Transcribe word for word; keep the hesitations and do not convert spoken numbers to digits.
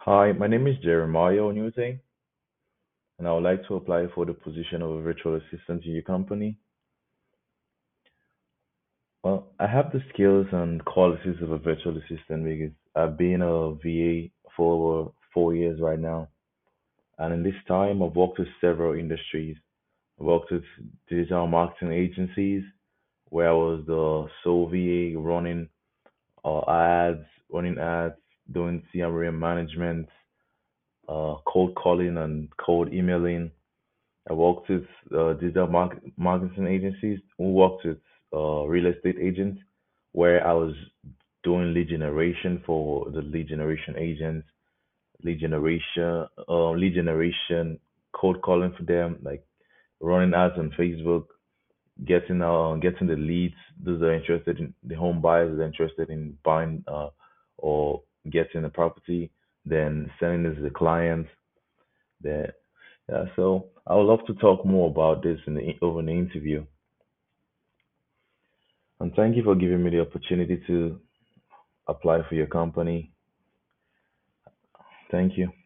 Hi, my name is Jeremiah Onute, and I would like to apply for the position of a virtual assistant in your company. Well, I have the skills and qualities of a virtual assistant because I've been a V A for over four years right now. And in this time, I've worked with several industries. I worked with digital marketing agencies where I was the sole V A running uh, ads, running ads, doing C R M management, uh, cold calling and cold emailing. I worked with uh, digital market, marketing agencies who worked with uh, real estate agents, where I was doing lead generation for the lead generation agents, lead generation, uh, lead generation, cold calling for them, like running ads on Facebook, getting uh, getting the leads. Those are interested in the home buyers are interested in buying uh, or getting a property, then sending this to the clients. Then yeah, so I would love to talk more about this in the over the interview. And thank you for giving me the opportunity to apply for your company. Thank you.